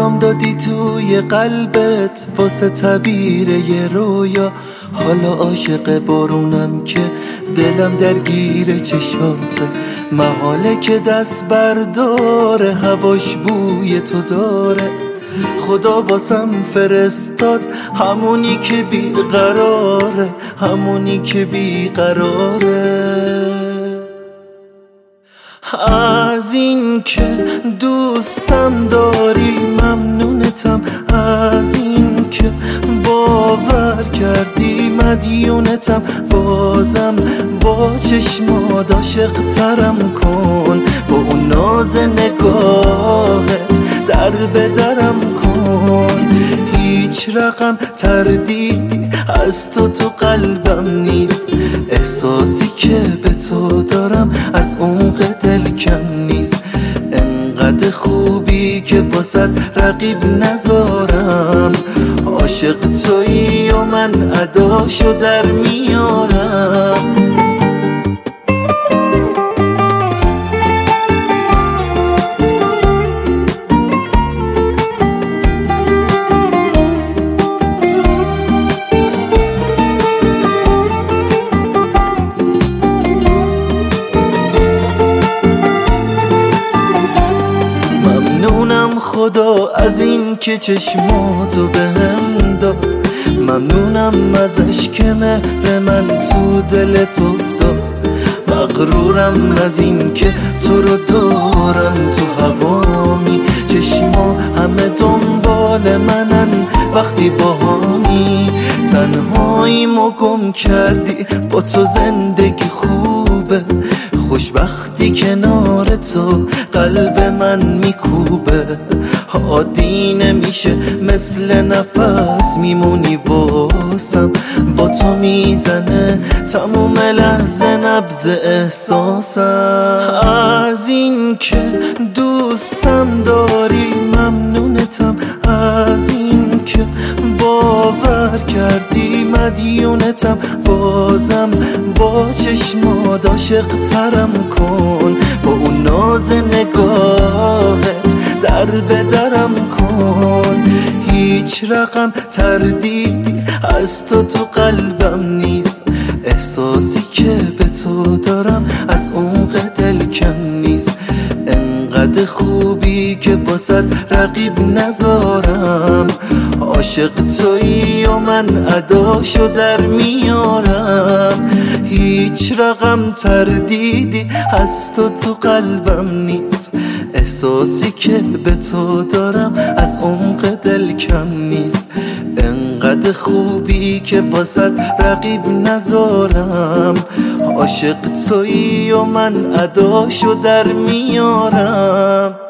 جام دادی توی قلبت واسه تعبیر یه رویا. حالا عاشق بارونم که دلم درگیر چشاته، محاله که دست برداره هواش بوی تو داره. خدا واسم فرستاد همونی که بیقراره، همونی که بیقراره. از این که دوستم داری ممنونتم، از این که باور کردی مدیونتم. بازم با چشمات عاشق ترم کن، با اون ناز نگاهت در به درم کن. هیچ رقم تردیدی از تو قلبم نیست، احساسی که به تو دارم از عمق دل کم نیست. انقدر خوبی که واسد رقیب نذارم، عاشق تویی و من اداشو در میارم. خدا از این که چشماتو بهم داد، ممنونم ازش که مهر من تو دلت افتاد. مغرورم از این که تو رو دارم تو هوامی، چشما همه دنبال منن وقتی باهامی. تنهاییمو گم کردی با تو زندگی خوبه، خوشبختی کنار تو قلب من میکوبه. عادی نمیشه مثل نفس میمونی واسم، با تو میزنه تموم لحظه نبض احساسم. از این که دوستم داری ممنونتم، از این که باور کردی مدیونتم. بازم با چشمات عاشق ترم کن، با اون ناز نگاهت در به درم کن. هیچ رقم تردیدی از تو قلبم نیست، احساسی که به تو دارم از عمق دل کم نیست. انقدر خوبی که واسد رقیب نذارم، عاشق تویی و من اداشو در میارم. هیچ رقم تردیدی از تو قلبم نیست، احساسی که به تو دارم از عمق دل کم نیست. انقدر خوبی که واسد رقیب نذارم، عاشق تویی و من اداشو در میارم.